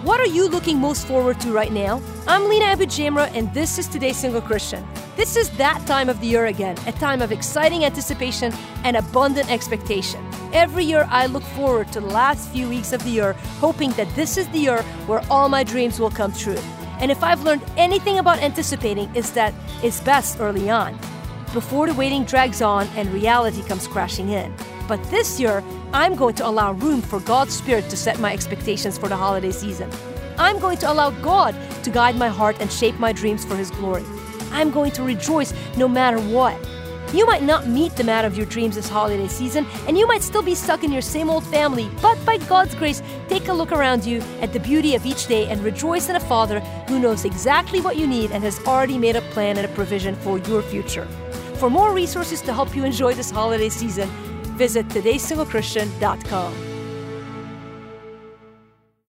What are you looking most forward to right now? I'm Lena Abujamra, and this is Today's Single Christian. This is that time of the year again, a time of exciting anticipation and abundant expectation. Every year I look forward to the last few weeks of the year, hoping that this is the year where all my dreams will come true. And if I've learned anything about anticipating, it's that it's best early on, before the waiting drags on and reality comes crashing in. But this year, I'm going to allow room for God's Spirit to set my expectations for the holiday season. I'm going to allow God to guide my heart and shape my dreams for His glory. I'm going to rejoice no matter what. You might not meet the man of your dreams this holiday season, and you might still be stuck in your same old family, but by God's grace, take a look around you at the beauty of each day and rejoice in a Father who knows exactly what you need and has already made a plan and a provision for your future. For more resources to help you enjoy this holiday season, visit todaysinglechristian.com.